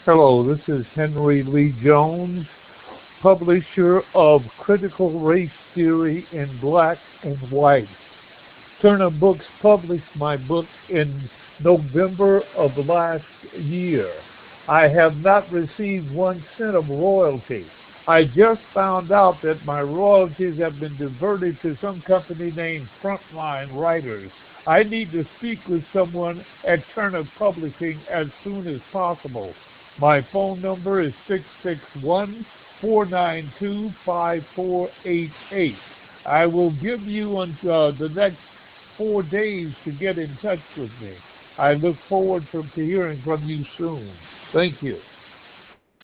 Hello, this is Henry Lee Jones, publisher of Critical Race Theory in Black and White. Turner Books published my book in November of last year. I have not received 1 cent of royalty. I just found out that my royalties have been diverted to some company named Frontline Writers. I need to speak with someone at Turner Publishing as soon as possible. My phone number is 661-492-5488. I will give you the next 4 days to get in touch with me. I look forward to hearing from you soon. Thank you.